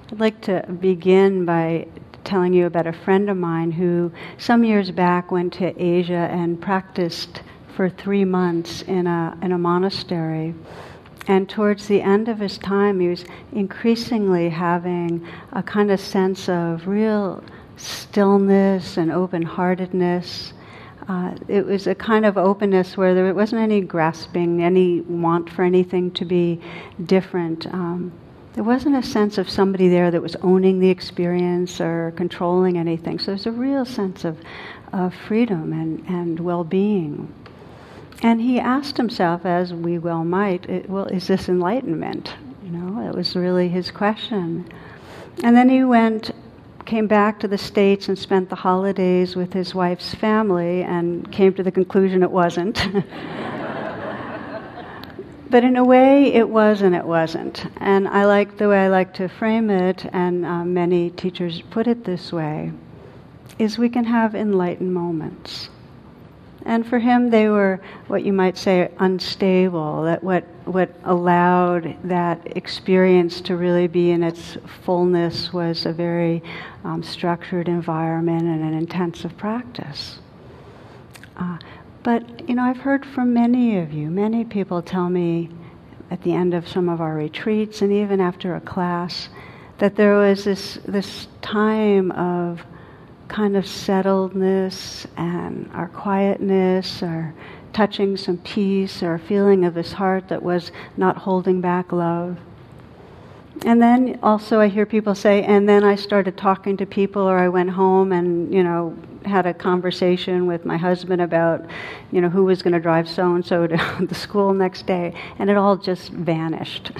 I'd like to begin by telling you about a friend of mine who some years back went to Asia and practiced for 3 months in a monastery. And towards the end of his time, he was increasingly having a kind of sense of real stillness and open-heartedness. It was a kind of openness where there wasn't any grasping, any want for anything to be different. There wasn't a sense of somebody there that was owning the experience or controlling anything. So there's a real sense of freedom and well-being. And he asked himself, as we well might, is this enlightenment? It was really his question. And then he came back to the States and spent the holidays with his wife's family and came to the conclusion it wasn't. But in a way, it was and it wasn't. And I like the way I like to frame it, and many teachers put it this way, is we can have enlightened moments. And for him, they were what you might say unstable, that what allowed that experience to really be in its fullness was a very structured environment and an intensive practice. But, I've heard from many people tell me at the end of some of our retreats and even after a class that there was this time of kind of settledness and our quietness, our touching some peace, or a feeling of this heart that was not holding back love. And then also I hear people say, and then I started talking to people, or I went home and, had a conversation with my husband about, who was going to drive so-and-so to the school next day, and it all just vanished.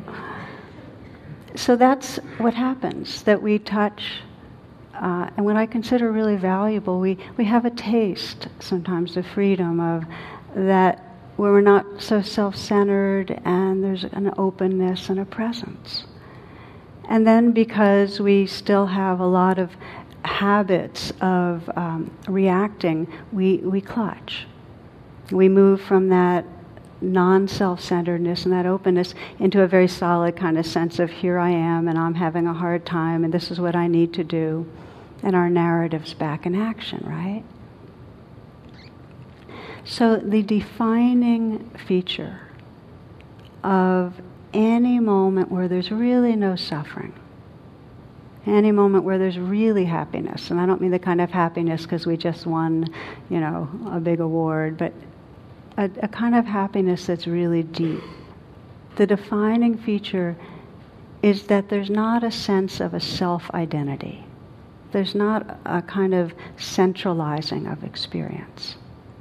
So that's what happens, that we touch, and what I consider really valuable, we have a taste sometimes of freedom, of that where we're not so self-centered and there's an openness and a presence. And then because we still have a lot of habits of reacting, we clutch. We move from that non-self-centeredness and that openness into a very solid kind of sense of here I am and I'm having a hard time and this is what I need to do. And our narrative's back in action, right? So the defining feature of any moment where there's really no suffering, any moment where there's really happiness, and I don't mean the kind of happiness because we just won, a big award, but a kind of happiness that's really deep. The defining feature is that there's not a sense of a self-identity. There's not a kind of centralizing of experience.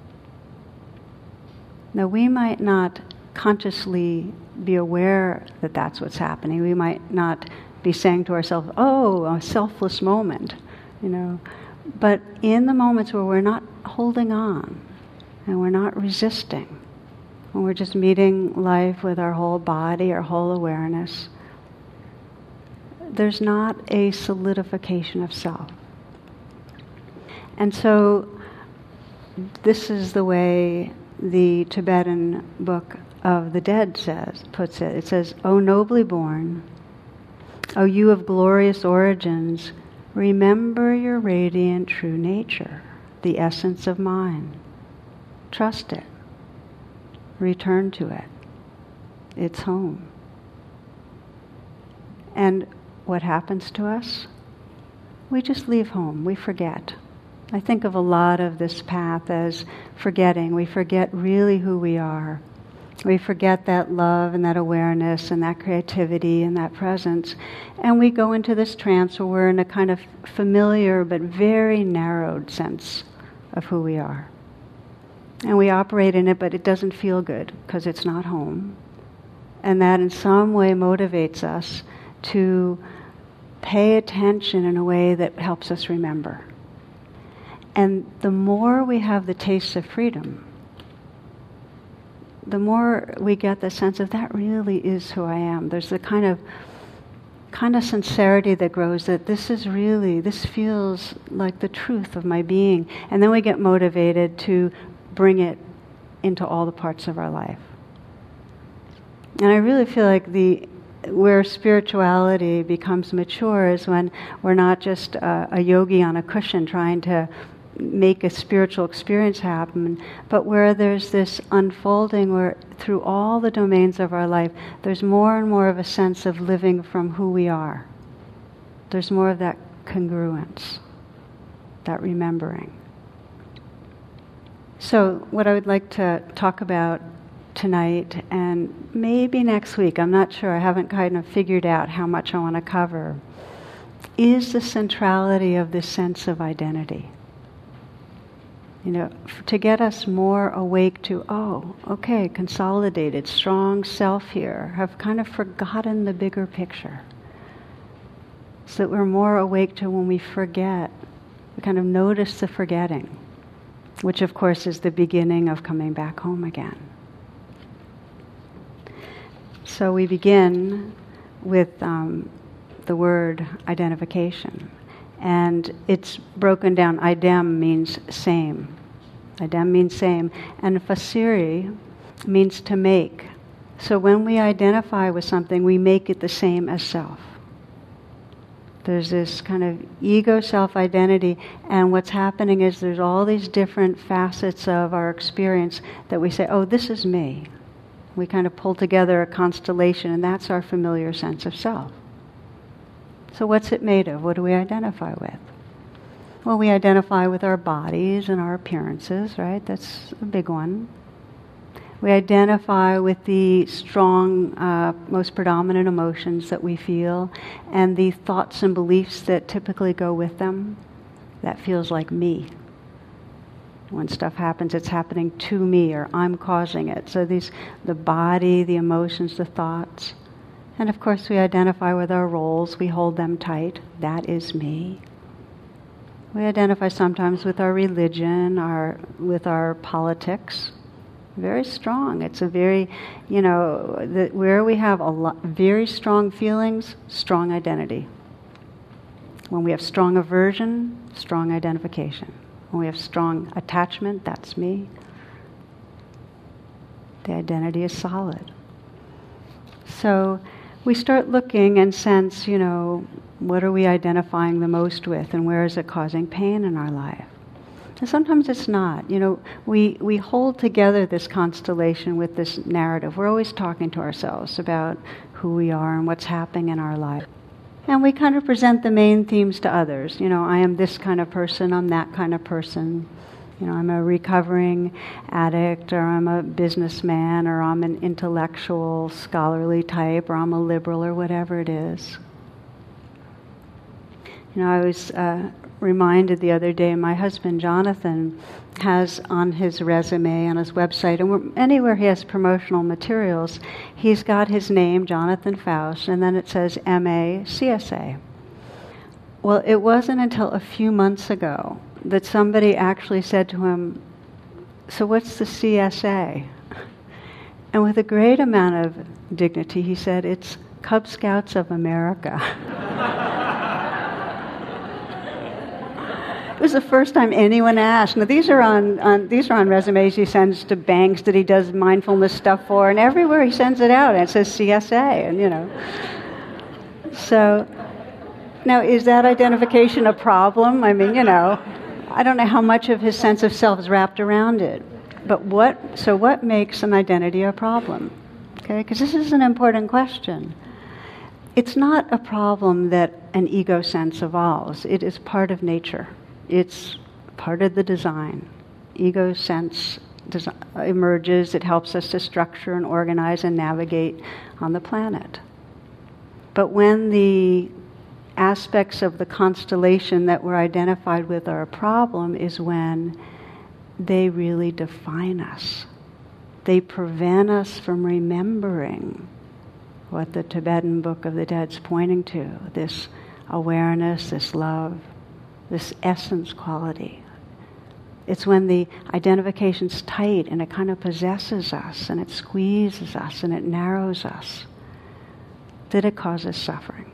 Now, we might not consciously be aware that that's what's happening. We might not be saying to ourselves, oh, a selfless moment, But in the moments where we're not holding on and we're not resisting, when we're just meeting life with our whole body, our whole awareness, there's not a solidification of self. And so this is the way the Tibetan Book of the Dead puts it. It says, O nobly born, O you of glorious origins, remember your radiant true nature, the essence of mind. Trust it. Return to it. It's home. And what happens to us? We just leave home. We forget. I think of a lot of this path as forgetting. We forget really who we are. We forget that love and that awareness and that creativity and that presence. And we go into this trance where we're in a kind of familiar but very narrowed sense of who we are. And we operate in it, but it doesn't feel good because it's not home. And that in some way motivates us to pay attention in a way that helps us remember. And the more we have the taste of freedom, the more we get the sense of that really is who I am. There's the kind of sincerity that grows, that this feels like the truth of my being. And then we get motivated to bring it into all the parts of our life. And I really feel like where spirituality becomes mature is when we're not just a yogi on a cushion trying to make a spiritual experience happen, but where there's this unfolding where through all the domains of our life, there's more and more of a sense of living from who we are. There's more of that congruence, that remembering. So what I would like to talk about tonight and maybe next week, I'm not sure, I haven't kind of figured out how much I want to cover, is the centrality of this sense of identity. To get us more awake to, oh, okay, consolidated, strong self here, have kind of forgotten the bigger picture. So that we're more awake to when we forget, we kind of notice the forgetting, which of course is the beginning of coming back home again. So we begin with the word identification. And it's broken down. Idem means same. Idem means same. And facere means to make. So when we identify with something, we make it the same as self. There's this kind of ego self-identity, and what's happening is there's all these different facets of our experience that we say, oh, this is me. We kind of pull together a constellation, and that's our familiar sense of self. So what's it made of? What do we identify with? Well, we identify with our bodies and our appearances, right? That's a big one. We identify with the strong, most predominant emotions that we feel and the thoughts and beliefs that typically go with them. That feels like me. When stuff happens, it's happening to me, or I'm causing it. So the body, the emotions, the thoughts. And of course we identify with our roles, we hold them tight. That is me. We identify sometimes with our religion, with our politics. Very strong. It's a very, where we have very strong feelings, strong identity. When we have strong aversion, strong identification. When we have strong attachment, that's me. The identity is solid. So we start looking and sense, what are we identifying the most with and where is it causing pain in our life? And sometimes it's not. We hold together this constellation with this narrative. We're always talking to ourselves about who we are and what's happening in our life. And we kind of present the main themes to others. I am this kind of person, I'm that kind of person. I'm a recovering addict, or I'm a businessman, or I'm an intellectual, scholarly type, or I'm a liberal, or whatever it is. I was reminded the other day, my husband Jonathan has on his resume, on his website, and anywhere he has promotional materials, he's got his name, Jonathan Faust, and then it says M.A. CSA. Well, it wasn't until a few months ago that somebody actually said to him, so what's the CSA? And with a great amount of dignity, he said, it's Cub Scouts of America. It was the first time anyone asked. Now these are on resumes he sends to banks that he does mindfulness stuff for, and everywhere he sends it out, and it says CSA, and So, now is that identification a problem? I mean, I don't know how much of his sense of self is wrapped around it. But what makes an identity a problem? Okay, because this is an important question. It's not a problem that an ego sense evolves. It is part of nature. It's part of the design. Ego sense emerges. It helps us to structure and organize and navigate on the planet. But when the aspects of the constellation that we're identified with are a problem is when they really define us. They prevent us from remembering what the Tibetan Book of the Dead's pointing to, this awareness, this love, this essence quality. It's when the identification's tight and it kind of possesses us and it squeezes us and it narrows us that it causes suffering.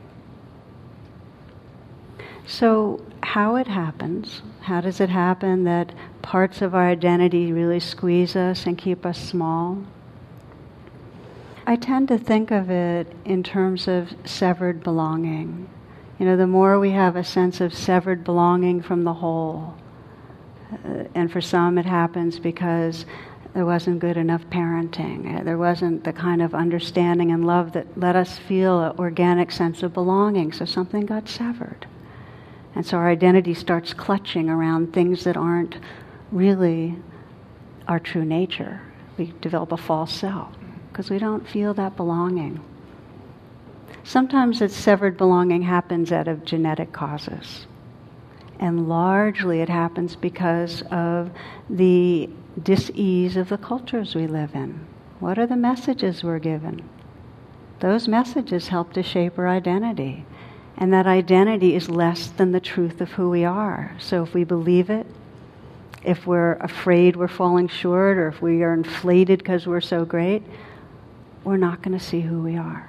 So how it happens, how does it happen that parts of our identity really squeeze us and keep us small? I tend to think of it in terms of severed belonging. The more we have a sense of severed belonging from the whole, and for some it happens because there wasn't good enough parenting. There wasn't the kind of understanding and love that let us feel an organic sense of belonging, so something got severed. And so our identity starts clutching around things that aren't really our true nature. We develop a false self because we don't feel that belonging. Sometimes that severed belonging happens out of genetic causes. And largely it happens because of the dis-ease of the cultures we live in. What are the messages we're given? Those messages help to shape our identity. And that identity is less than the truth of who we are. So if we believe it, if we're afraid we're falling short, or if we are inflated because we're so great, we're not going to see who we are.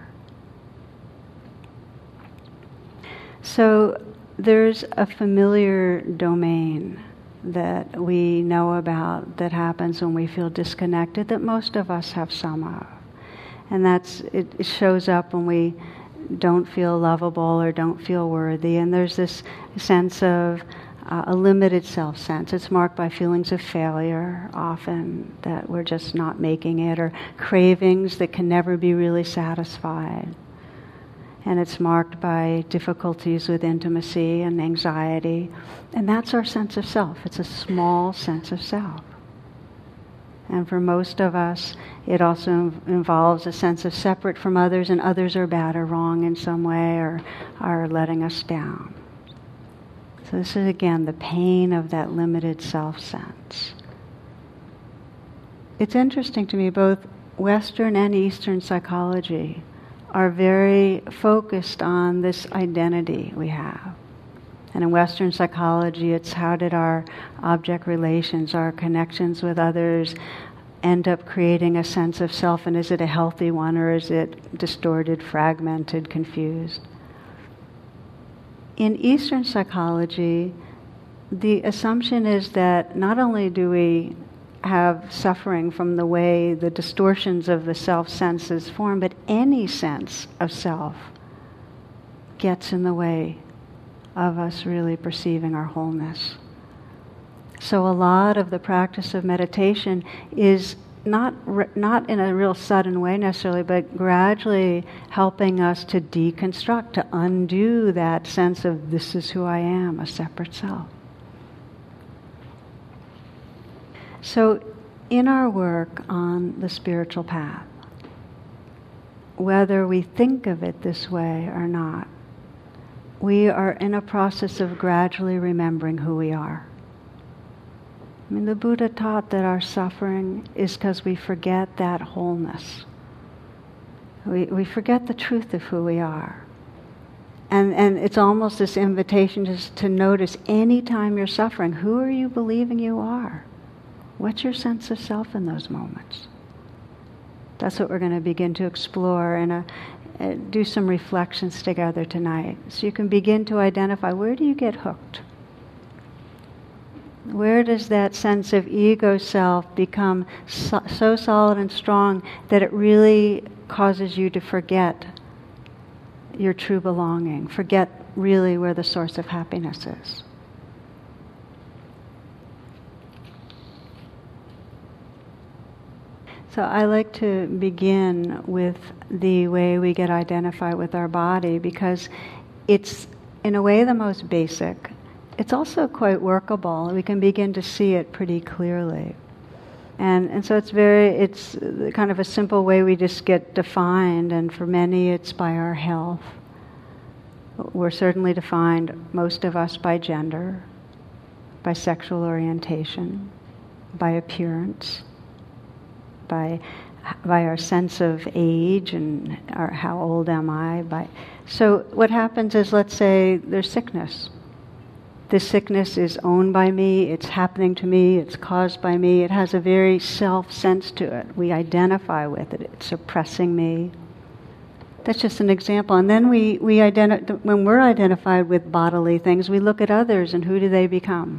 So there's a familiar domain that we know about that happens when we feel disconnected that most of us have some of. And it shows up when we don't feel lovable or don't feel worthy. And there's this sense of a limited self-sense. It's marked by feelings of failure often, that we're just not making it, or cravings that can never be really satisfied. And it's marked by difficulties with intimacy and anxiety. And that's our sense of self. It's a small sense of self. And for most of us, it also involves a sense of separate from others, and others are bad or wrong in some way, or are letting us down. So this is, again, the pain of that limited self-sense. It's interesting to me, both Western and Eastern psychology are very focused on this identity we have. And in Western psychology, it's how did our object relations, our connections with others, end up creating a sense of self, and is it a healthy one, or is it distorted, fragmented, confused? In Eastern psychology, the assumption is that not only do we have suffering from the way the distortions of the self-senses form, but any sense of self gets in the way of us really perceiving our wholeness. So a lot of the practice of meditation is not in a real sudden way necessarily, but gradually helping us to deconstruct, to undo that sense of this is who I am, a separate self. So in our work on the spiritual path, whether we think of it this way or not, we are in a process of gradually remembering who we are. I mean, the Buddha taught that our suffering is because we forget that wholeness. We forget the truth of who we are. And it's almost this invitation just to notice any time you're suffering, who are you believing you are? What's your sense of self in those moments? That's what we're going to begin to explore and do some reflections together tonight. So you can begin to identify, where do you get hooked? Where does that sense of ego self become so solid and strong that it really causes you to forget your true belonging, forget really where the source of happiness is? So I like to begin with the way we get identified with our body, because it's, in a way, the most basic. It's also quite workable. We can begin to see it pretty clearly. And so it's kind of a simple way we just get defined, and for many it's by our health. We're certainly defined, most of us, by gender, by sexual orientation, by appearance, by our sense of age and how old am I. So what happens is, let's say there's sickness. This sickness is owned by me, it's happening to me, it's caused by me, it has a very self sense to it. We identify with it, it's oppressing me. That's just an example. And then when we're identified with bodily things, we look at others and who do they become?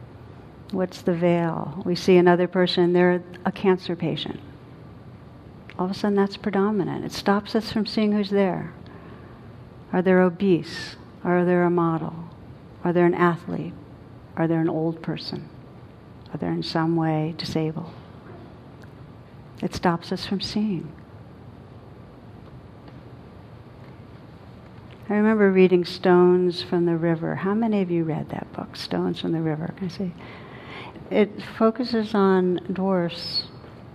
What's the veil? We see another person, they're a cancer patient. all of a sudden that's predominant. It stops us from seeing who's there. Are they obese? Are they a model? Are they an athlete? Are they an old person? Are they in some way disabled? It stops us from seeing. I remember reading Stones from the River. How many of you read that book, Stones from the River? Can I see? It focuses on dwarfs,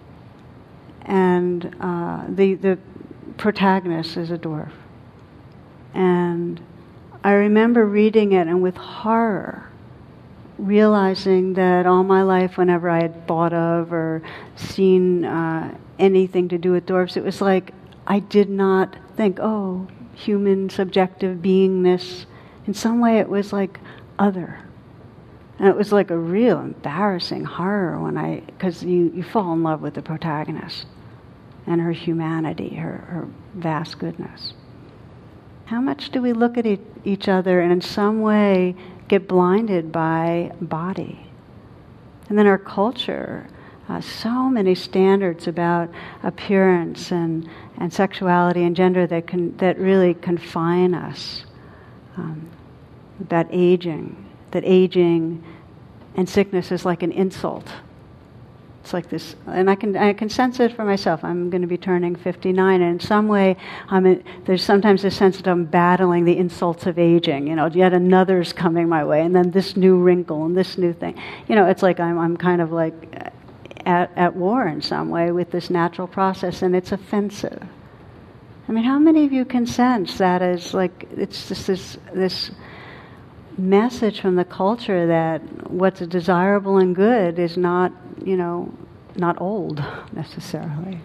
and the protagonist is a dwarf. And I remember reading it and with horror, realizing that all my life, whenever I had thought of or seen anything to do with dwarfs, it was like I did not think, oh, human subjective beingness. In some way it was like other. And it was like a real embarrassing horror because you fall in love with the protagonist and her humanity, her vast goodness. How much do we look at each other and in some way get blinded by body? And then our culture, so many standards about appearance and sexuality and gender that really confine us. About aging, that aging and sickness is like an insult. It's like this, and I can sense it for myself. I'm going to be turning 59, and in some way, there's sometimes a sense that I'm battling the insults of aging. Yet another's coming my way, and then this new wrinkle and this new thing. It's like I'm kind of like at war in some way with this natural process, and it's offensive. I mean, how many of you can sense that as like it's just this message from the culture that what's desirable and good is not, not old necessarily.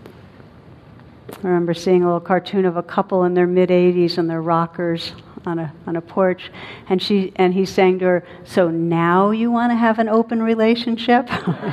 I remember seeing a little cartoon of a couple in their mid-80s and their rockers on a porch, and he's saying to her, "So now you want to have an open relationship?"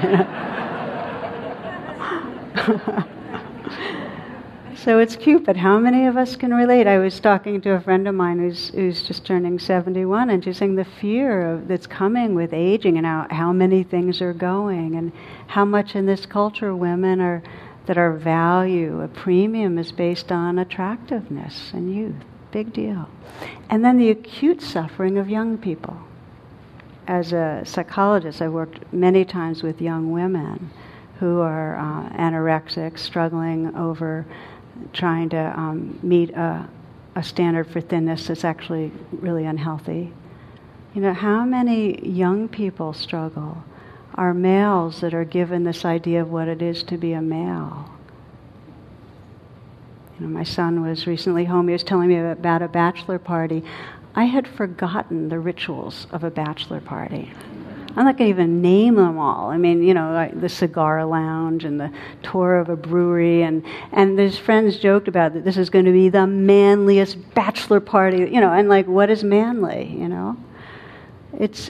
So it's cute, but how many of us can relate? I was talking to a friend of mine who's just turning 71, and she's saying the fear that's coming with aging and how many things are going, and how much in this culture women that our value, a premium, is based on attractiveness and youth. Big deal. And then the acute suffering of young people. As a psychologist, I worked many times with young women who are anorexic, struggling over trying to meet a standard for thinness that's actually really unhealthy. How many young people struggle are males that are given this idea of what it is to be a male. My son was recently home. He was telling me about a bachelor party. I had forgotten the rituals of a bachelor party. I'm not going to even name them all. I mean, like the cigar lounge and the tour of a brewery, and his friends joked about that this is going to be the manliest bachelor party, and like, what is manly, It's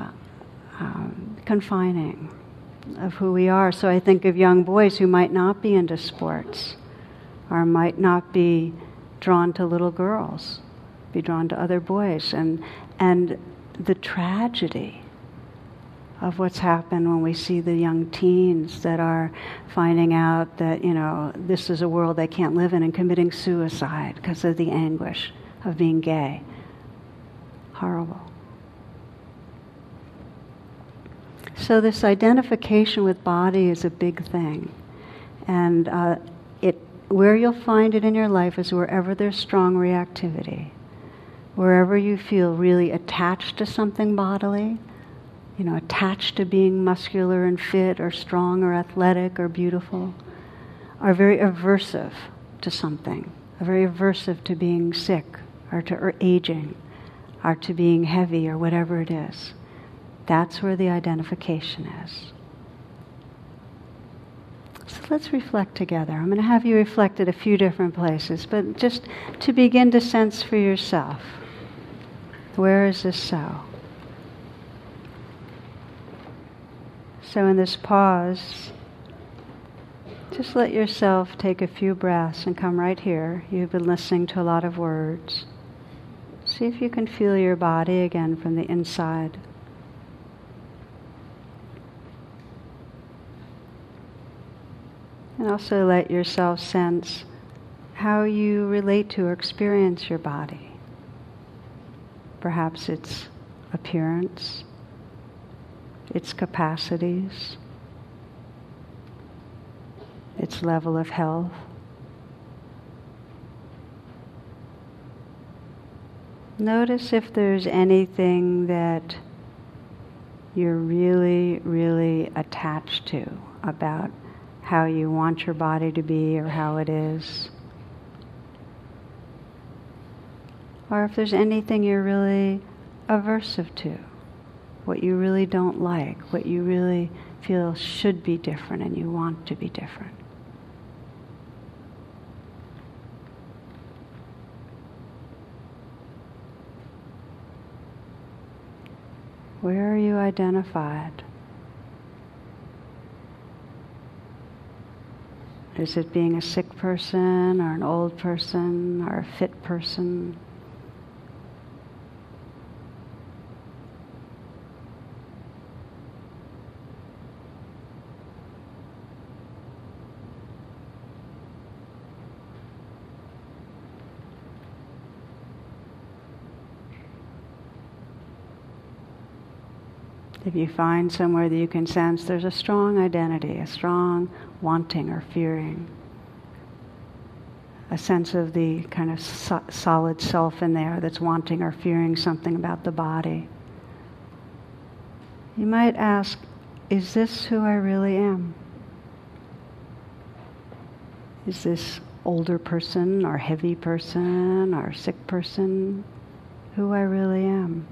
confining of who we are. So I think of young boys who might not be into sports or might not be drawn to little girls, be drawn to other boys, and the tragedy of what's happened when we see the young teens that are finding out that, this is a world they can't live in and committing suicide because of the anguish of being gay. Horrible. So this identification with body is a big thing. And where you'll find it in your life is wherever there's strong reactivity. Wherever you feel really attached to something bodily, attached to being muscular and fit or strong or athletic or beautiful, are very aversive to something, are very aversive to being sick or aging or to being heavy or whatever it is. That's where the identification is. So let's reflect together. I'm going to have you reflect at a few different places, but just to begin to sense for yourself, where is this so? So in this pause, just let yourself take a few breaths and come right here. You've been listening to a lot of words. See if you can feel your body again from the inside. And also let yourself sense how you relate to or experience your body. Perhaps its appearance, its capacities, its level of health. Notice if there's anything that you're really, really attached to about how you want your body to be or how it is. Or if there's anything you're really aversive to, what you really don't like, what you really feel should be different and you want to be different. Where are you identified? Is it being a sick person or an old person or a fit person? If you find somewhere that you can sense there's a strong identity, a strong wanting or fearing, a sense of the kind of solid self in there that's wanting or fearing something about the body, you might ask, is this who I really am? Is this older person or heavy person or sick person who I really am?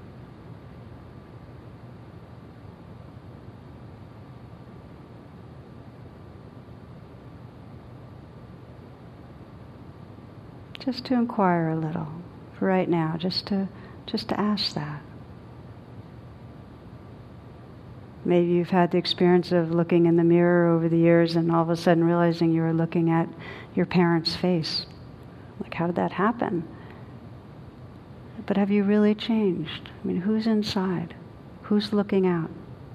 Just to inquire a little, for right now, just to ask that. Maybe you've had the experience of looking in the mirror over the years and all of a sudden realizing you were looking at your parents' face. Like, how did that happen? But have you really changed? I mean, who's inside? Who's looking out?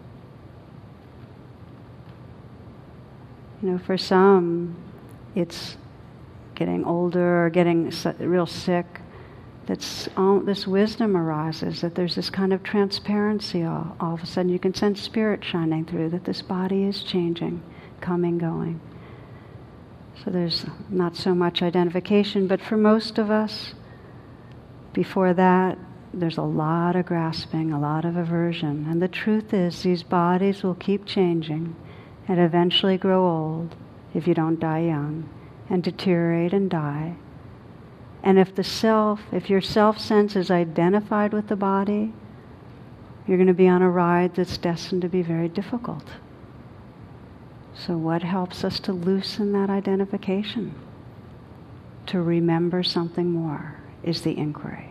You know, for some, it's getting older or getting real sick, this wisdom arises, that there's this kind of transparency all of a sudden. You can sense spirit shining through, that this body is changing, coming, going. So there's not so much identification, but for most of us, before that, there's a lot of grasping, a lot of aversion. And the truth is, these bodies will keep changing and eventually grow old if you don't die young, and deteriorate and die. And if your self-sense is identified with the body, you're going to be on a ride that's destined to be very difficult. So what helps us to loosen that identification? To remember something more is the inquiry.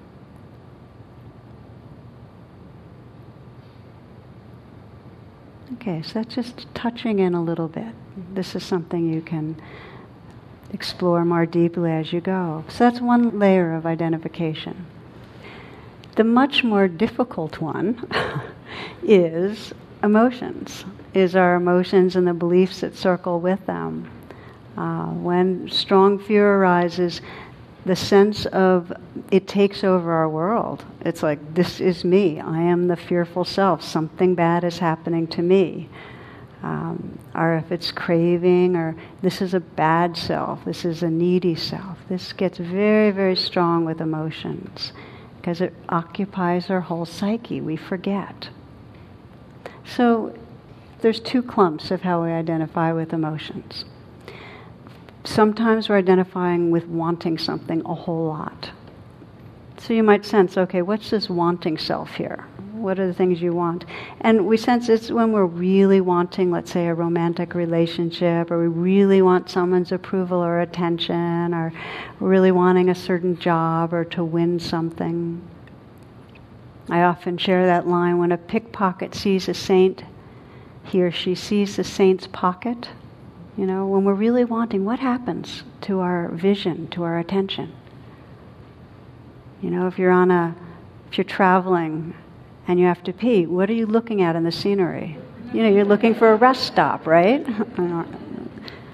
Okay, so that's just touching in a little bit. This is something you can explore more deeply as you go. So that's one layer of identification. The much more difficult one is emotions, is our emotions and the beliefs that circle with them. When strong fear arises, the sense of it takes over our world. It's like, this is me. I am the fearful self. Something bad is happening to me. Or if it's craving, or this is a bad self, this is a needy self. This gets very, very strong with emotions because it occupies our whole psyche. We forget. So there's two clumps of how we identify with emotions. Sometimes we're identifying with wanting something a whole lot. So you might sense, okay, what's this wanting self here? What are the things you want? And we sense it's when we're really wanting, let's say, a romantic relationship, or we really want someone's approval or attention, or really wanting a certain job or to win something. I often share that line, when a pickpocket sees a saint, he or she sees the saint's pocket. You know, when we're really wanting, what happens to our vision, to our attention? You know, if you're traveling and you have to pee, what are you looking at in the scenery? You know, you're looking for a rest stop, right?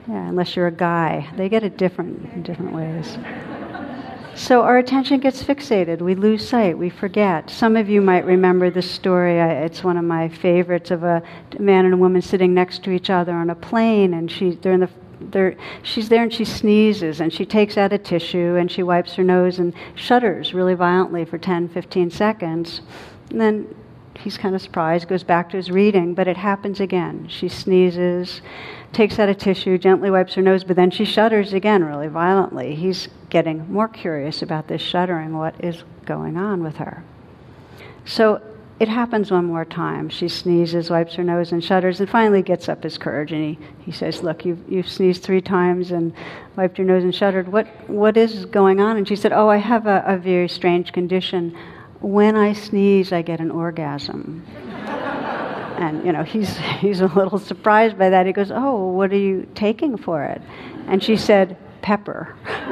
Yeah, unless you're a guy. They get it in different ways. So our attention gets fixated. We lose sight. We forget. Some of you might remember this story. It's one of my favorites, of a man and a woman sitting next to each other on a plane, and she's there and she sneezes, and she takes out a tissue and she wipes her nose and shudders really violently for 10, 15 seconds. And then he's kind of surprised, goes back to his reading, but it happens again. She sneezes, takes out a tissue, gently wipes her nose, but then she shudders again really violently. He's getting more curious about this shuddering, what is going on with her. So it happens one more time. She sneezes, wipes her nose, and shudders, and finally gets up his courage, and he says, look, you've sneezed 3 times and wiped your nose and shuddered. What is going on? And she said, I have a very strange condition. When I sneeze, I get an orgasm. And, he's a little surprised by that. He goes, what are you taking for it? And she said, pepper.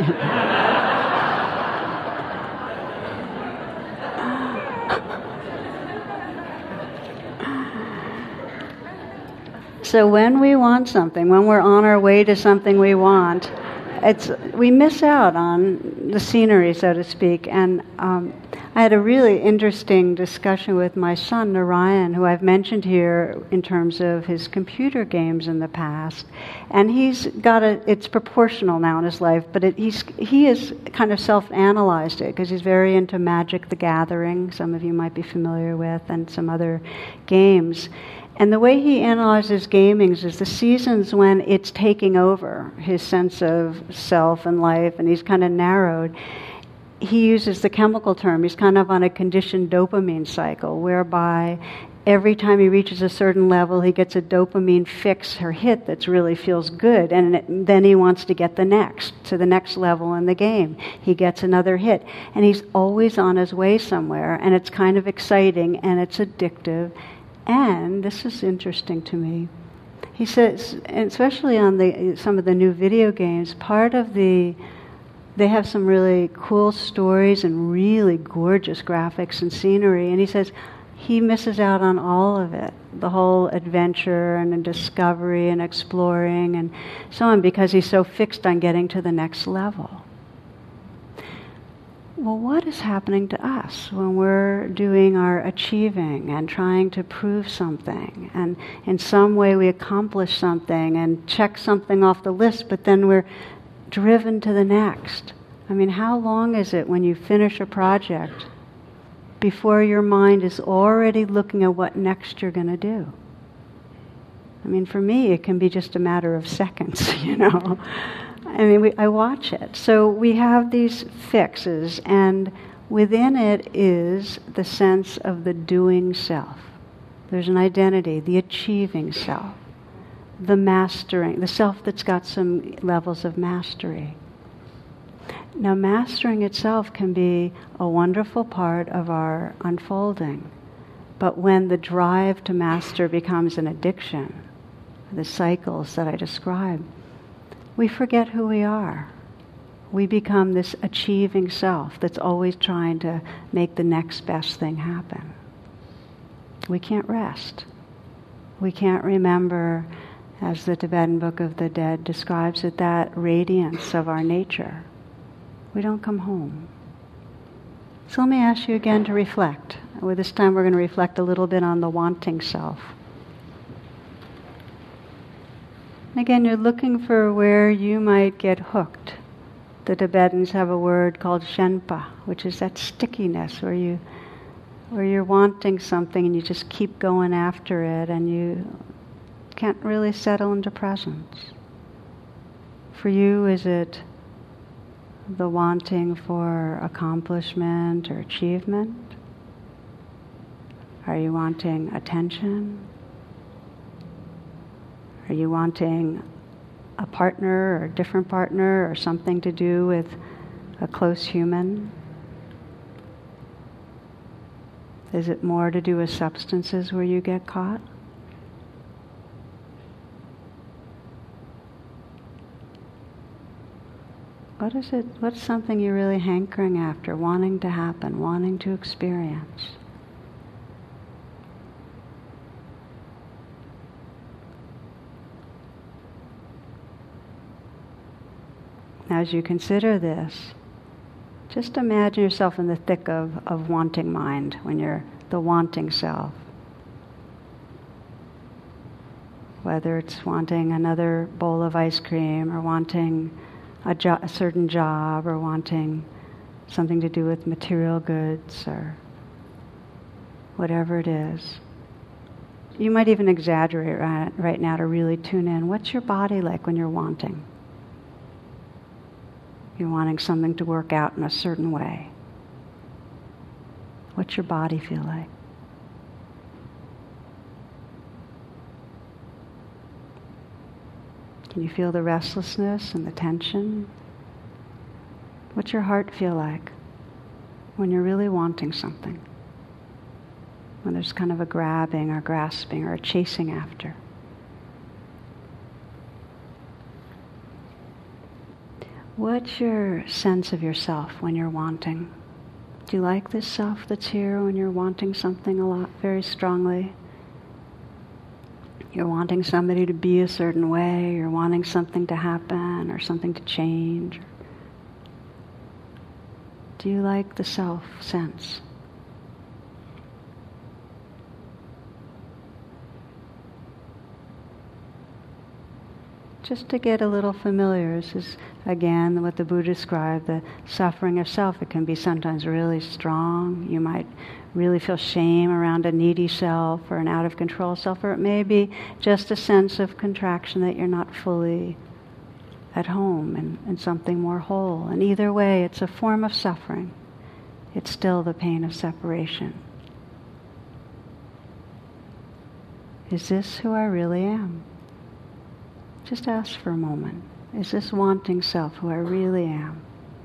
So when we want something, when we're on our way to something we want, we miss out on the scenery, so to speak. And I had a really interesting discussion with my son, Narayan, who I've mentioned here in terms of his computer games in the past. And he's got it's proportional now in his life, but he has kind of self-analyzed it, because he's very into Magic the Gathering, some of you might be familiar with, and some other games. And the way he analyzes gamings is the seasons when it's taking over his sense of self and life, and he's kind of narrowed. He uses the chemical term. He's kind of on a conditioned dopamine cycle, whereby every time he reaches a certain level, he gets a dopamine fix or hit that really feels good, and then he wants to get to the next level in the game. He gets another hit, and he's always on his way somewhere, and it's kind of exciting, and it's addictive. And this is interesting to me. He says, especially on some of the new video games, they have some really cool stories and really gorgeous graphics and scenery. And he says he misses out on all of it, the whole adventure and discovery and exploring and so on, because he's so fixed on getting to the next level. Well, what is happening to us when we're doing our achieving and trying to prove something, and in some way we accomplish something and check something off the list, but then we're driven to the next? I mean, how long is it when you finish a project before your mind is already looking at what next you're going to do? I mean, for me, it can be just a matter of seconds, I mean, I watch it. So we have these fixes, and within it is the sense of the doing self. There's an identity, the achieving self, the mastering, the self that's got some levels of mastery. Now, mastering itself can be a wonderful part of our unfolding, but when the drive to master becomes an addiction, the cycles that I described, we forget who we are. We become this achieving self that's always trying to make the next best thing happen. We can't rest. We can't remember, as the Tibetan Book of the Dead describes it, that radiance of our nature. We don't come home. So let me ask you again to reflect. Well, this time we're going to reflect a little bit on the wanting self. Again, you're looking for where you might get hooked. The Tibetans have a word called shenpa, which is that stickiness where you're wanting something and you just keep going after it and you can't really settle into presence. For you, is it the wanting for accomplishment or achievement? Are you wanting attention? Are you wanting a partner or a different partner or something to do with a close human? Is it more to do with substances where you get caught? What is it? What's something you're really hankering after, wanting to happen, wanting to experience? as you consider this, just imagine yourself in the thick of wanting mind, when you're the wanting self. Whether it's wanting another bowl of ice cream, or wanting a certain job, or wanting something to do with material goods, or whatever it is. You might even exaggerate right now to really tune in. What's your body like when you're wanting? You're wanting something to work out in a certain way. What's your body feel like? Can you feel the restlessness and the tension? What's your heart feel like when you're really wanting something? When there's kind of a grabbing or grasping or a chasing after. What's your sense of yourself when you're wanting? Do you like this self that's here when you're wanting something a lot, very strongly? You're wanting somebody to be a certain way, you're wanting something to happen or something to change. Do you like the self sense? Just to get a little familiar, this is again what the Buddha described, the suffering of self. It can be sometimes really strong. You might really feel shame around a needy self or an out of control self, or it may be just a sense of contraction that you're not fully at home and something more whole. And either way, it's a form of suffering. It's still the pain of separation. Is this who I really am? Just ask for a moment. Is this wanting self who I really am?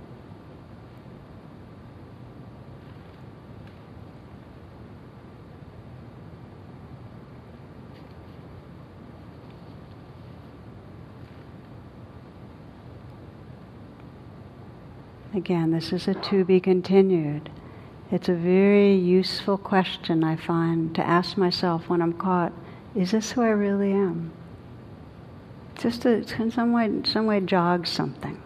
Again, this is a to be continued. It's a very useful question I find to ask myself when I'm caught. Is this who I really am? Just to, in some way jog something.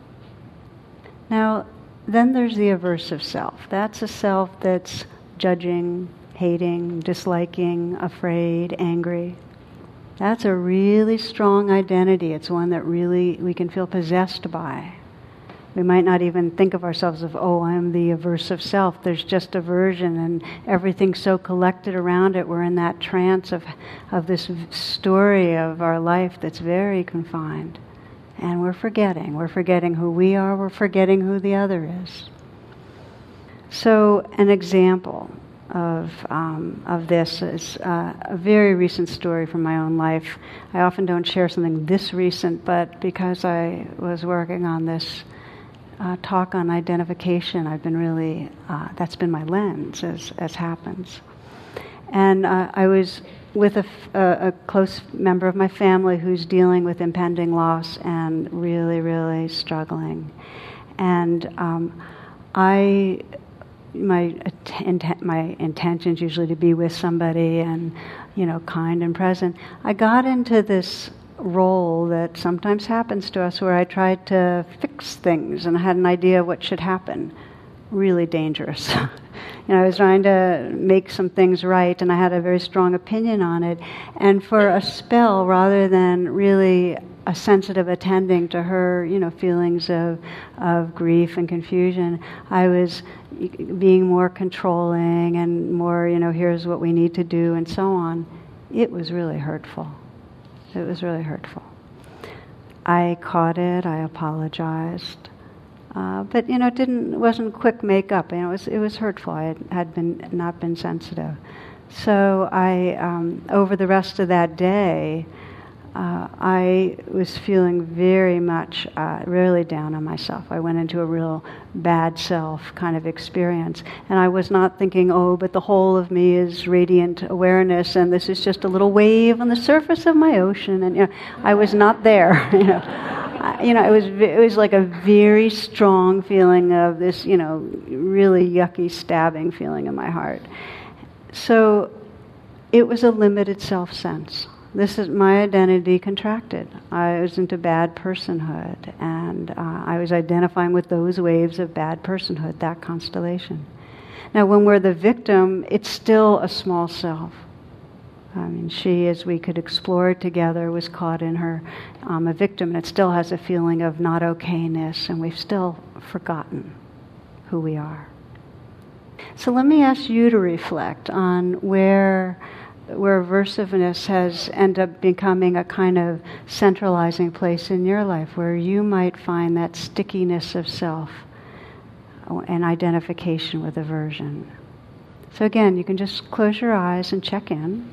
Now, then there's the aversive self. That's a self that's judging, hating, disliking, afraid, angry. That's a really strong identity. It's one that really we can feel possessed by. We might not even think of ourselves as, oh, I'm the aversive self. There's just aversion and everything's so collected around it. We're in that trance of this story of our life that's very confined. And we're forgetting. We're forgetting who we are. We're forgetting who the other is. So an example of this is a very recent story from my own life. I often don't share something this recent, but because I was working on this talk on identification, I've been really, that's been my lens as happens. And I was with a close member of my family who's dealing with impending loss and really, really struggling. And my intention's usually to be with somebody and, kind and present. I got into this role that sometimes happens to us where I tried to fix things and I had an idea of what should happen. Really dangerous. I was trying to make some things right and I had a very strong opinion on it. And for a spell, rather than really a sensitive attending to her, feelings of grief and confusion, I was being more controlling and more, here's what we need to do and so on. It was really hurtful. It was really hurtful. I caught it. I apologized, but it wasn't quick makeup. It was hurtful. I had not been sensitive. So I, over the rest of that day, I was feeling very much, really down on myself. I went into a real bad self kind of experience. And I was not thinking, but the whole of me is radiant awareness and this is just a little wave on the surface of my ocean. And, I was not there, it was like a very strong feeling of this, really yucky stabbing feeling in my heart. So it was a limited self sense. this is my identity contracted. I was into bad personhood, and I was identifying with those waves of bad personhood, that constellation. Now, when we're the victim, it's still a small self. I mean, she, as we could explore together, was caught in her a victim, and it still has a feeling of not okayness, and we've still forgotten who we are. So let me ask you to reflect on where aversiveness has ended up becoming a kind of centralizing place in your life, where you might find that stickiness of self and identification with aversion. So again, you can just close your eyes and check in.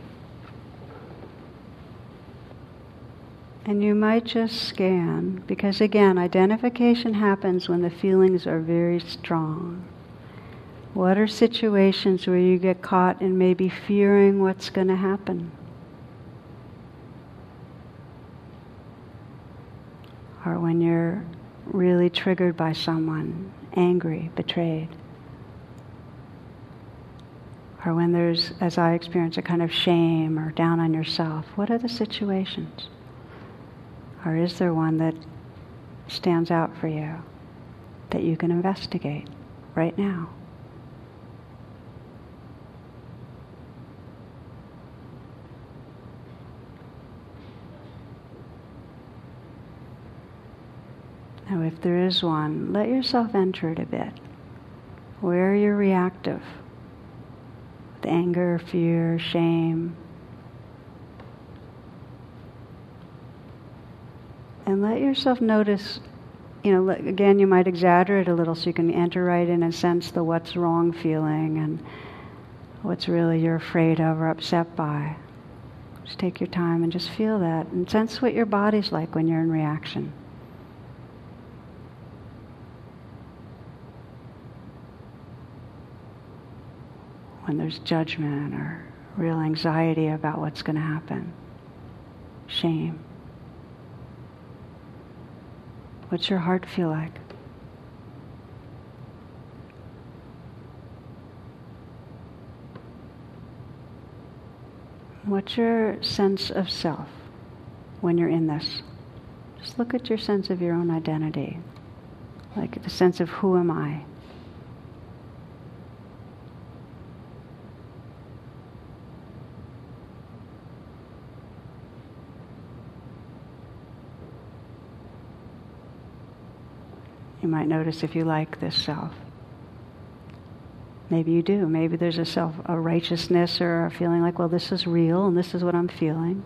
And you might just scan, because again, identification happens when the feelings are very strong. What are situations where you get caught in maybe fearing what's going to happen? Or when you're really triggered by someone, angry, betrayed. Or when there's, as I experience, a kind of shame or down on yourself. What are the situations? Or is there one that stands out for you that you can investigate right now? Now, if there is one, let yourself enter it a bit. Where you're reactive, with anger, fear, shame. And let yourself notice, again, you might exaggerate a little so you can enter right in and sense the what's wrong feeling and what's really you're afraid of or upset by. Just take your time and just feel that and sense what your body's like when you're in reaction. When there's judgment or real anxiety about what's going to happen. Shame. What's your heart feel like? What's your sense of self when you're in this? Just look at your sense of your own identity, like the sense of who am I? You might notice if you like this self. Maybe you do. Maybe there's a righteousness or a feeling like, well, this is real and this is what I'm feeling.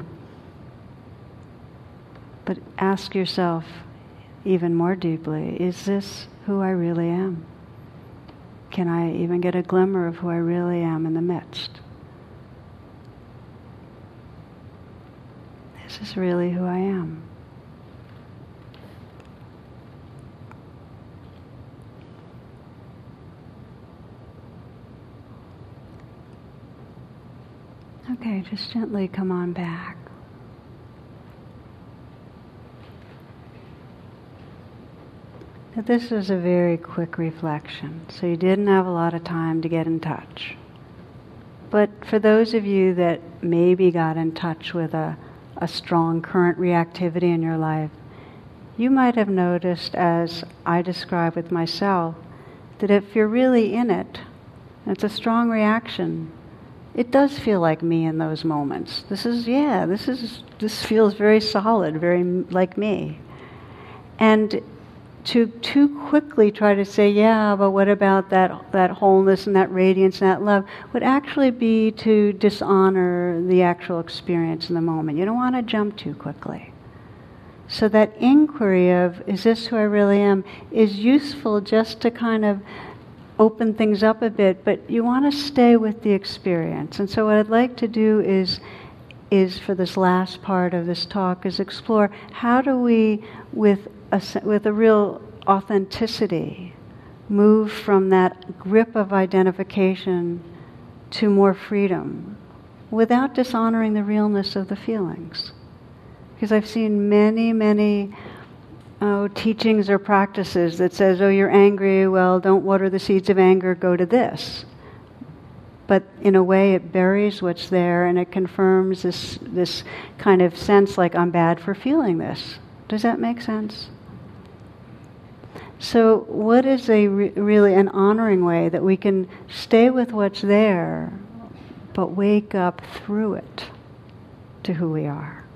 But ask yourself even more deeply, is this who I really am? Can I even get a glimmer of who I really am in the midst? Is this really who I am? Okay, just gently come on back. Now, this was a very quick reflection, so you didn't have a lot of time to get in touch. But for those of you that maybe got in touch with a strong current reactivity in your life, you might have noticed, as I described with myself, that if you're really in it, and it's a strong reaction, it does feel like me in those moments. This feels very solid, very like me. And to too quickly try to say, yeah, but what about that wholeness and that radiance and that love, would actually be to dishonor the actual experience in the moment. You don't want to jump too quickly. So that inquiry of, is this who I really am, is useful just to kind of open things up a bit, but you want to stay with the experience. And so what I'd like to do is for this last part of this talk, is explore how do we, with a real authenticity, move from that grip of identification to more freedom, without dishonoring the realness of the feelings. Because I've seen many teachings or practices that says, oh, you're angry, well, don't water the seeds of anger, go to this. But in a way, it buries what's there, and it confirms this kind of sense like I'm bad for feeling this. Does that make sense? So what is really an honoring way that we can stay with what's there, but wake up through it to who we are?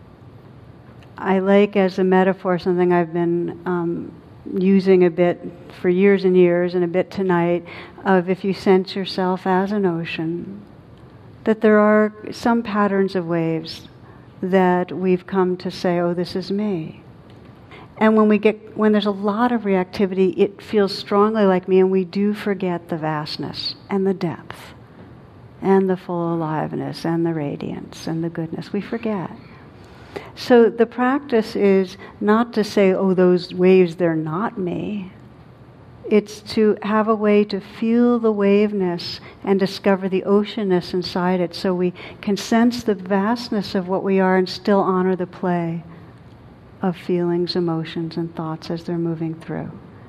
I like, as a metaphor, something I've been using a bit for years and years, and a bit tonight, of if you sense yourself as an ocean, that there are some patterns of waves that we've come to say, oh, this is me. And when there's a lot of reactivity, it feels strongly like me, and we do forget the vastness and the depth and the full aliveness and the radiance and the goodness. We forget. So the practice is not to say, oh, those waves, they're not me. It's to have a way to feel the waveness and discover the oceanness inside it, so we can sense the vastness of what we are and still honor the play of feelings, emotions, and thoughts as they're moving through.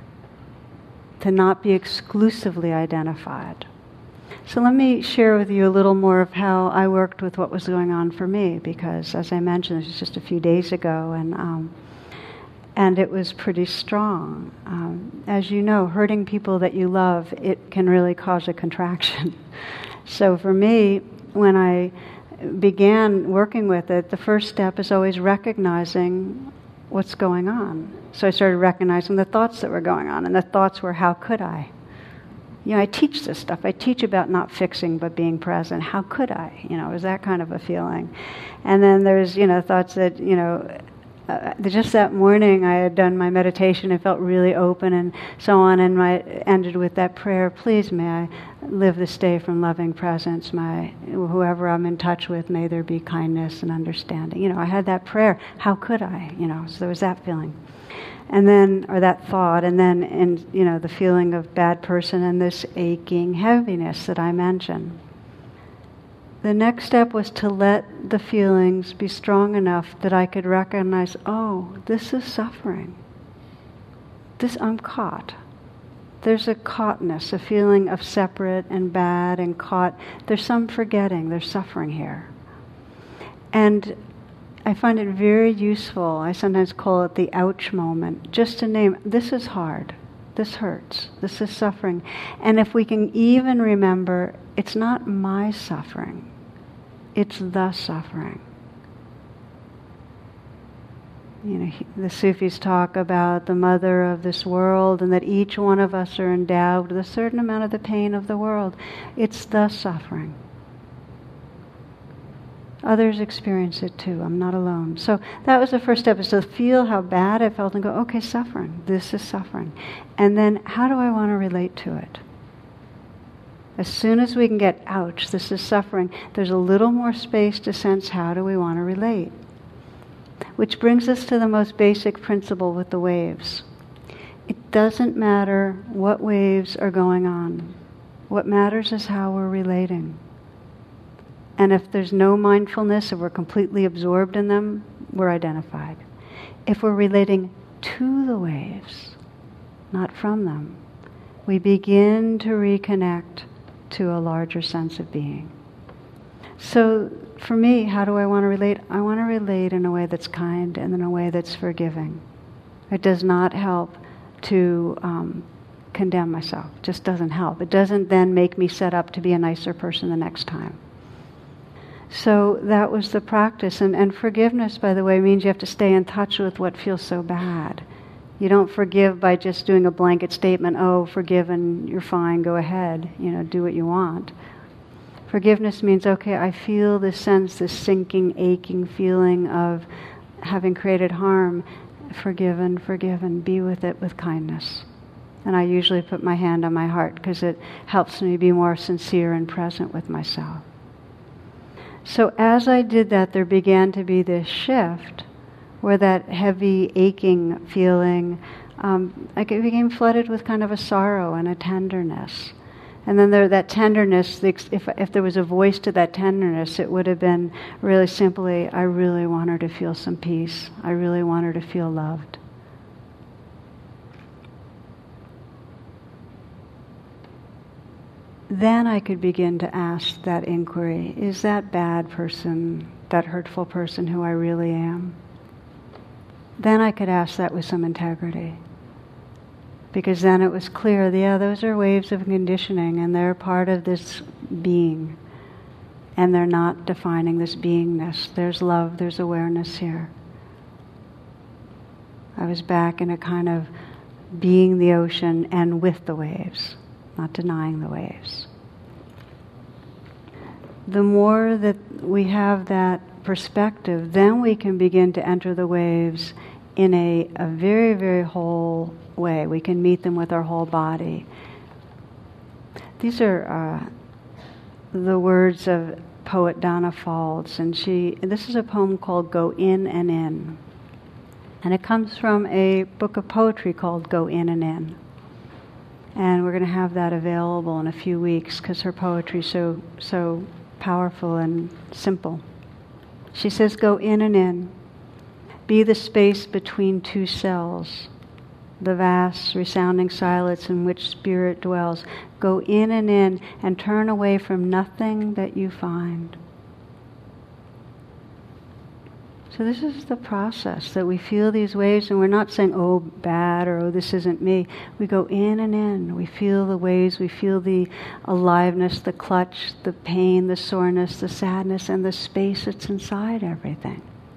To not be exclusively identified. So let me share with you a little more of how I worked with what was going on for me, because, as I mentioned, this was just a few days ago, and it was pretty strong. As you know, hurting people that you love, it can really cause a contraction. So for me, when I began working with it, the first step is always recognizing what's going on. So I started recognizing the thoughts that were going on, and the thoughts were, how could I? You know, I teach this stuff. I teach about not fixing but being present. How could I? You know, it was that kind of a feeling. And then there's, thoughts that, just that morning I had done my meditation. I felt really open and so on, and I ended with that prayer, please may I live this day from loving presence. Whoever I'm in touch with, may there be kindness and understanding. I had that prayer. How could I? So there was that feeling. And then, or that thought, and then, the feeling of bad person and this aching heaviness that I mentioned. The next step was to let the feelings be strong enough that I could recognize, oh, this is suffering. I'm caught. There's a caughtness, a feeling of separate and bad and caught. There's some forgetting, there's suffering here. And I find it very useful, I sometimes call it the ouch moment, just to name, this is hard, this hurts, this is suffering. And if we can even remember, it's not my suffering, it's the suffering. The Sufis talk about the mother of this world, and that each one of us are endowed with a certain amount of the pain of the world. It's the suffering. Others experience it too. I'm not alone. So that was the first step, is to feel how bad I felt and go, okay, suffering. This is suffering. And then how do I want to relate to it? As soon as we can get, ouch, this is suffering, there's a little more space to sense how do we want to relate. Which brings us to the most basic principle with the waves. It doesn't matter what waves are going on. What matters is how we're relating. And if there's no mindfulness, if we're completely absorbed in them, we're identified. If we're relating to the waves, not from them, we begin to reconnect to a larger sense of being. So for me, how do I want to relate? I want to relate in a way that's kind and in a way that's forgiving. It does not help to condemn myself. It just doesn't help. It doesn't then make me set up to be a nicer person the next time. So that was the practice. And forgiveness, by the way, means you have to stay in touch with what feels so bad. You don't forgive by just doing a blanket statement, oh, forgiven, you're fine, go ahead, do what you want. Forgiveness means, okay, I feel this sense, this sinking, aching feeling of having created harm. Forgiven, be with it with kindness. And I usually put my hand on my heart because it helps me be more sincere and present with myself. So as I did that, there began to be this shift where that heavy, aching feeling, it became flooded with kind of a sorrow and a tenderness. And then that tenderness, if there was a voice to that tenderness, it would have been really simply, I really want her to feel some peace. I really want her to feel loved. then I could begin to ask that inquiry, is that bad person, that hurtful person who I really am? Then I could ask that with some integrity. Because then it was clear, yeah, those are waves of conditioning and they're part of this being. And they're not defining this beingness. There's love, there's awareness here. I was back in a kind of being the ocean and with the waves, not denying the waves. The more that we have that perspective, then we can begin to enter the waves in a very, very whole way. We can meet them with our whole body. These are the words of poet Donna Faulds, and this is a poem called Go In and In. And it comes from a book of poetry called Go In and In. And we're going to have that available in a few weeks because her poetry is so powerful and simple. She says, go in and in. Be the space between two cells, the vast, resounding silence in which spirit dwells. Go in and turn away from nothing that you find. So this is the process, that we feel these waves and we're not saying, oh, bad, or oh, this isn't me. We go in and in. We feel the waves, we feel the aliveness, the clutch, the pain, the soreness, the sadness, and the space that's inside everything.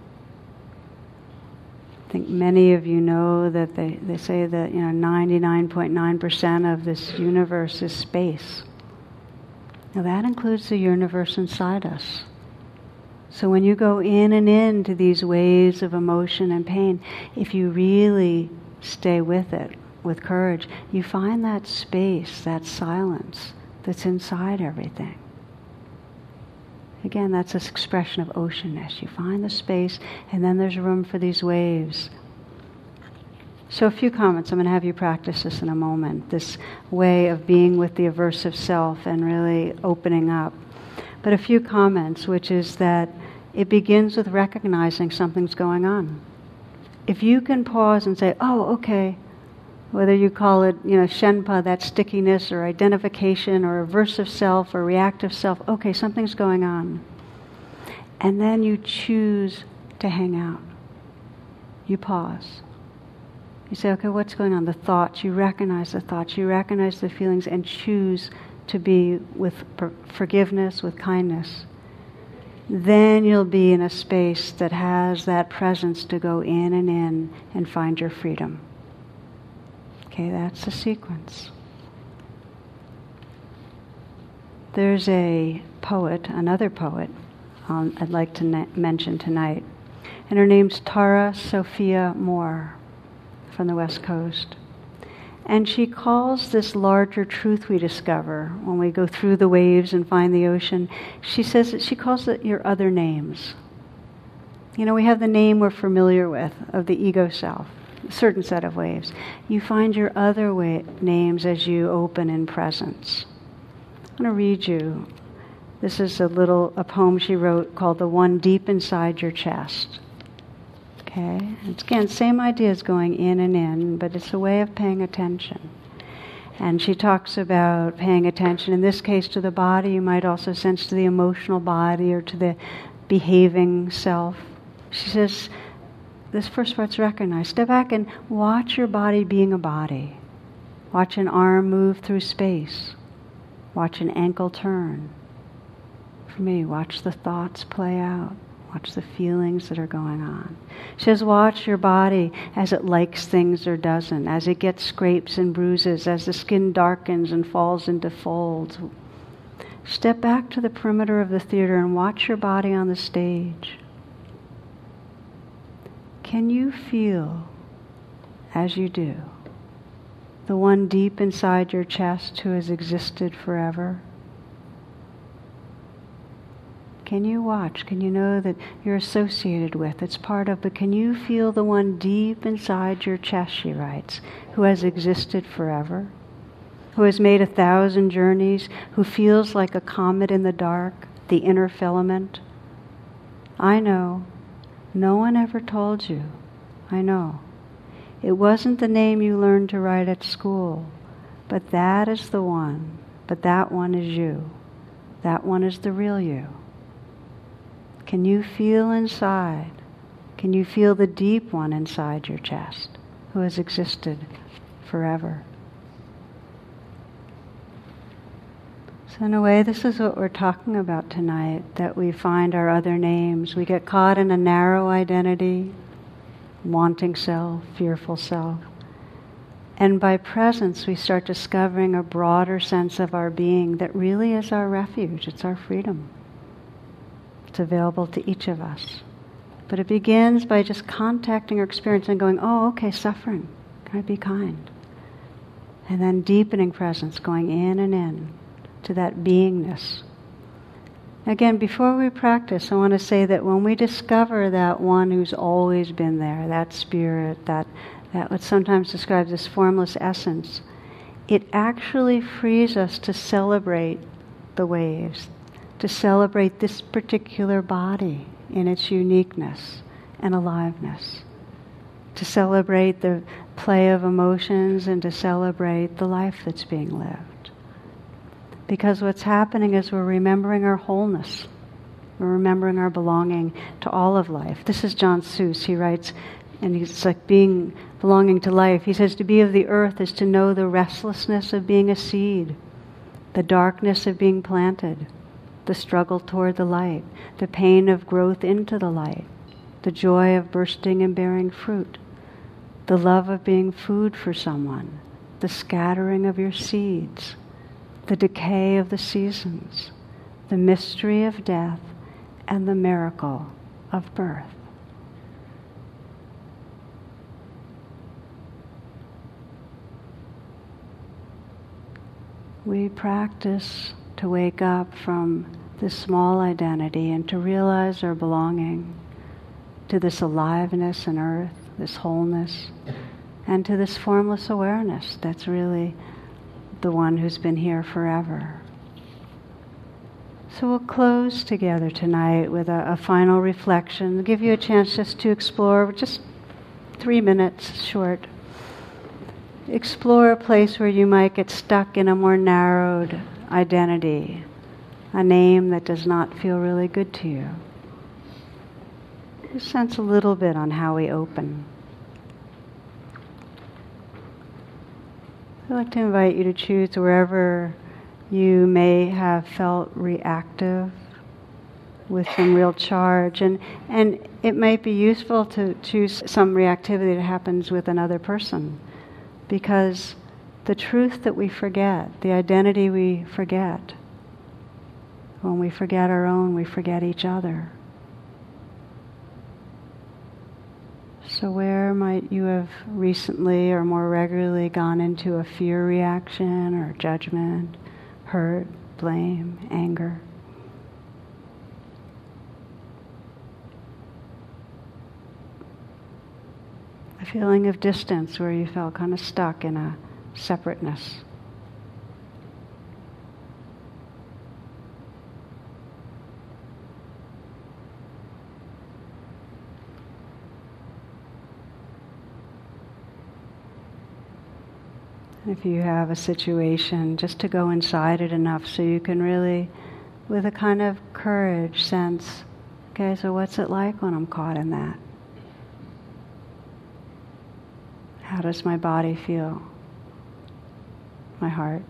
I think many of you know that they say that 99.9% of this universe is space. Now that includes the universe inside us. So when you go in and into these waves of emotion and pain, if you really stay with it, with courage, you find that space, that silence that's inside everything. Again, that's this expression of oceanness. You find the space, and then there's room for these waves. So a few comments. I'm going to have you practice this in a moment, this way of being with the aversive self and really opening up. But a few comments, which is that it begins with recognizing something's going on. If you can pause and say, oh, okay, whether you call it, Shenpa, that stickiness, or identification, or aversive self, or reactive self, okay, something's going on. And then you choose to hang out. You pause. You say, okay, what's going on? The thoughts, you recognize the feelings, and choose to be with forgiveness, with kindness. Then you'll be in a space that has that presence to go in and find your freedom. Okay, that's the sequence. There's a poet, another poet, I'd like to mention tonight. And her name's Tara Sophia Moore from the West Coast. And she calls this larger truth we discover when we go through the waves and find the ocean, she says that she calls it your other names. We have the name we're familiar with of the ego self, a certain set of waves. You find your other names as you open in presence. I'm going to read you. This is a poem she wrote called The One Deep Inside Your Chest. Okay? It's, again, same idea as going in and in, but it's a way of paying attention. And she talks about paying attention, in this case, to the body. You might also sense to the emotional body or to the behaving self. She says, this first part's recognized. Step back and watch your body being a body. Watch an arm move through space. Watch an ankle turn. For me, watch the thoughts play out. Watch the feelings that are going on. She says, watch your body as it likes things or doesn't, as it gets scrapes and bruises, as the skin darkens and falls into folds. Step back to the perimeter of the theater and watch your body on the stage. Can you feel, as you do, the one deep inside your chest who has existed forever? Can you watch? Can you know that you're associated with, it's part of, but can you feel the one deep inside your chest, she writes, who has existed forever, who has made 1,000 journeys, who feels like a comet in the dark, the inner filament? I know. No one ever told you. I know. It wasn't the name you learned to write at school, but that is the one but that one is you. That one is the real you. Can you feel inside? Can you feel the deep one inside your chest who has existed forever? So in a way, this is what we're talking about tonight, that we find our other names. We get caught in a narrow identity, wanting self, fearful self. And by presence, we start discovering a broader sense of our being that really is our refuge. It's our freedom. It's available to each of us. But it begins by just contacting our experience and going, oh, okay, suffering. Can I be kind? And then deepening presence, going in and in to that beingness. Again, before we practice, I want to say that when we discover that one who's always been there, that spirit, that what sometimes describes as formless essence, it actually frees us to celebrate the waves, to celebrate this particular body in its uniqueness and aliveness, to celebrate the play of emotions and to celebrate the life that's being lived. Because what's happening is we're remembering our wholeness. We're remembering our belonging to all of life. This is John Seuss. He writes, and it's like belonging to life. He says, to be of the earth is to know the restlessness of being a seed, the darkness of being planted, the struggle toward the light, the pain of growth into the light, the joy of bursting and bearing fruit, the love of being food for someone, the scattering of your seeds, the decay of the seasons, the mystery of death, and the miracle of birth. We practice to wake up from this small identity and to realize our belonging to this aliveness in earth, this wholeness, and to this formless awareness that's really the one who's been here forever. So we'll close together tonight with a final reflection, give you a chance just to explore, just 3 minutes short. Explore a place where you might get stuck in a more narrowed identity, a name that does not feel really good to you. Just sense a little bit on how we open. I'd like to invite you to choose wherever you may have felt reactive with some real charge. And it might be useful to choose some reactivity that happens with another person. Because the truth that we forget, the identity we forget, when we forget our own, we forget each other. So where might you have recently or more regularly gone into a fear reaction or judgment, hurt, blame, anger? A feeling of distance where you felt kind of stuck in a separateness. If you have a situation, just to go inside it enough so you can really, with a kind of courage, sense, okay, so what's it like when I'm caught in that? How does my body feel? My heart?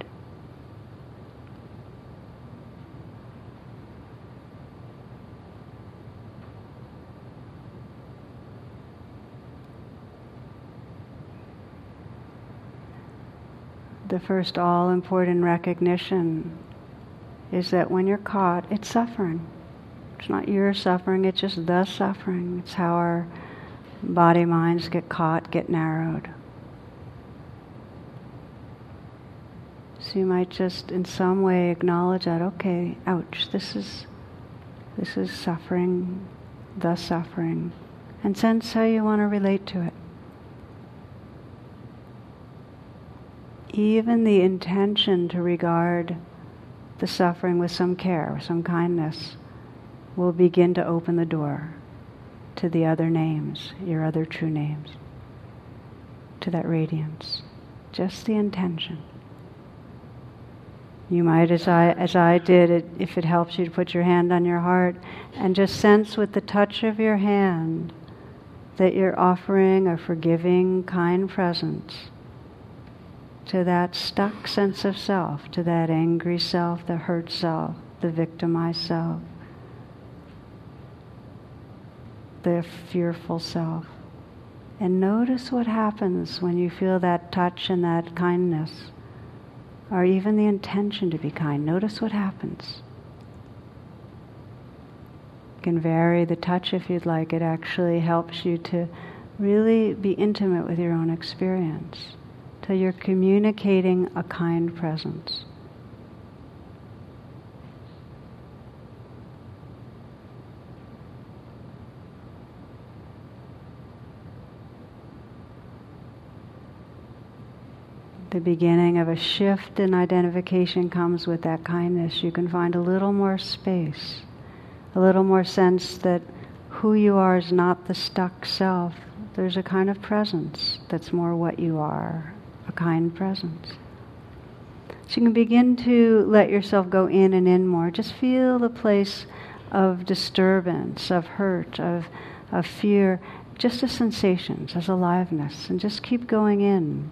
The first all-important recognition is that when you're caught, it's suffering. It's not your suffering, it's just the suffering. It's how our body minds get caught, get narrowed. So you might just in some way acknowledge that, okay, ouch, this is suffering, the suffering, and sense how you want to relate to it. Even the intention to regard the suffering with some care, with some kindness, will begin to open the door to the other names, your other true names, to that radiance. Just the intention. You might, as I did, if it helps you, to put your hand on your heart and just sense with the touch of your hand that you're offering a forgiving, kind presence to that stuck sense of self, to that angry self, the hurt self, the victimized self, the fearful self. And notice what happens when you feel that touch and that kindness, or even the intention to be kind. Notice what happens. You can vary the touch if you'd like. It actually helps you to really be intimate with your own experience, till you're communicating a kind presence. The beginning of a shift in identification comes with that kindness. You can find a little more space, a little more sense that who you are is not the stuck self. There's a kind of presence that's more what you are, a kind presence. So you can begin to let yourself go in and in more. Just feel the place of disturbance, of hurt, of fear, just as sensations, as aliveness, and just keep going in.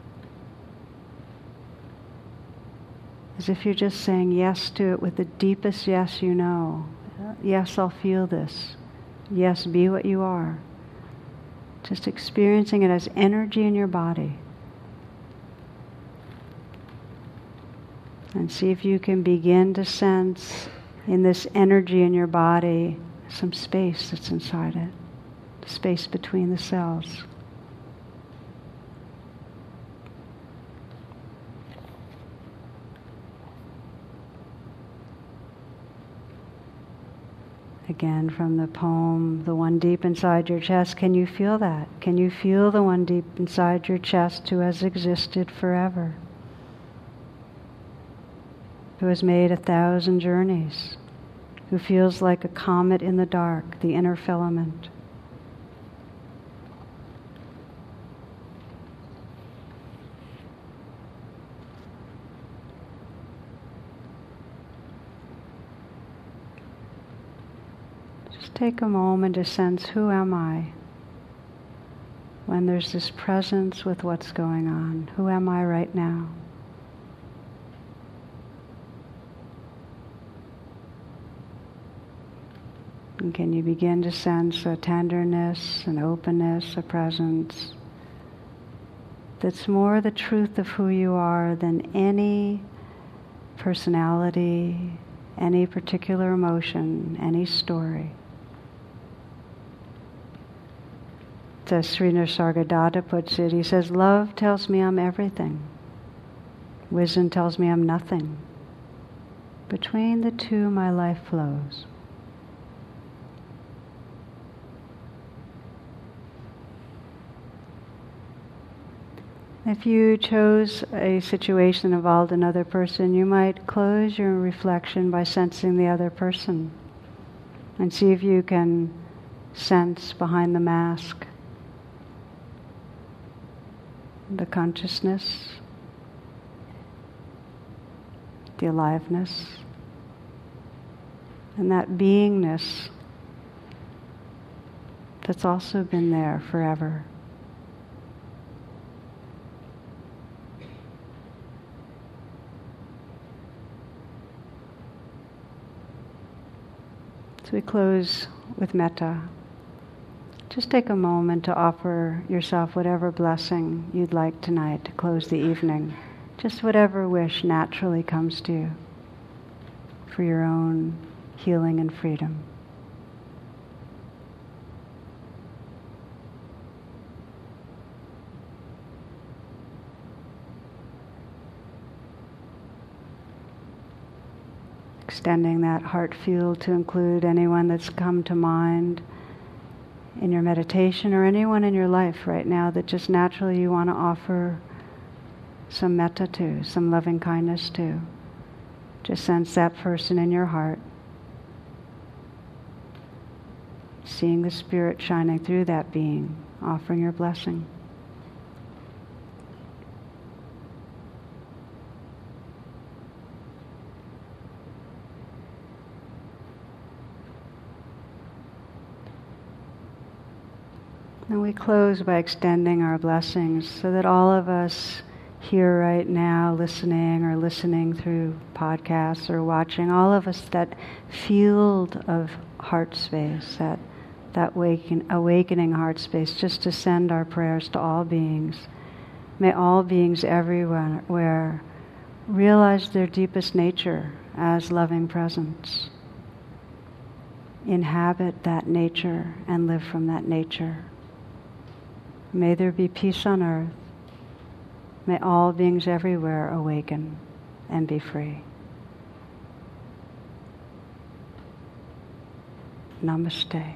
As if you're just saying yes to it with the deepest yes you know. Yes, I'll feel this. Yes, be what you are. Just experiencing it as energy in your body. And see if you can begin to sense in this energy in your body some space that's inside it. Space between the cells. Again, from the poem, The One Deep Inside Your Chest, can you feel that? Can you feel the one deep inside your chest who has existed forever? Who has made 1,000 journeys? Who feels like a comet in the dark, the inner filament? Take a moment to sense, who am I? When there's this presence with what's going on, who am I right now? And can you begin to sense a tenderness, an openness, a presence that's more the truth of who you are than any personality, any particular emotion, any story? As Sri Nisargadatta puts it, he says, love tells me I'm everything. Wisdom tells me I'm nothing. Between the two, my life flows. If you chose a situation that involved another person, you might close your reflection by sensing the other person and see if you can sense behind the mask the consciousness, the aliveness, and that beingness that's also been there forever. So we close with metta. Just take a moment to offer yourself whatever blessing you'd like tonight to close the evening. Just whatever wish naturally comes to you for your own healing and freedom. Extending that heart field to include anyone that's come to mind in your meditation, or anyone in your life right now that just naturally you want to offer some metta to, some loving kindness to. Just sense that person in your heart. Seeing the spirit shining through that being, offering your blessing. And we close by extending our blessings so that all of us here right now, listening through podcasts or watching, all of us, that field of heart space, that awakening heart space, just to send our prayers to all beings. May all beings everywhere realize their deepest nature as loving presence. Inhabit that nature and live from that nature. May there be peace on earth. May all beings everywhere awaken and be free. Namaste.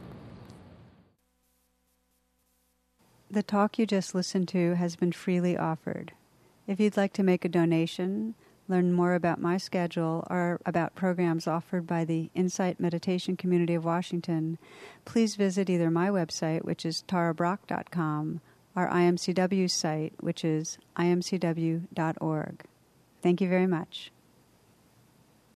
The talk you just listened to has been freely offered. If you'd like to make a donation, learn more about my schedule, or about programs offered by the Insight Meditation Community of Washington, please visit either my website, which is tarabrach.com, or IMCW's site, which is imcw.org. Thank you very much.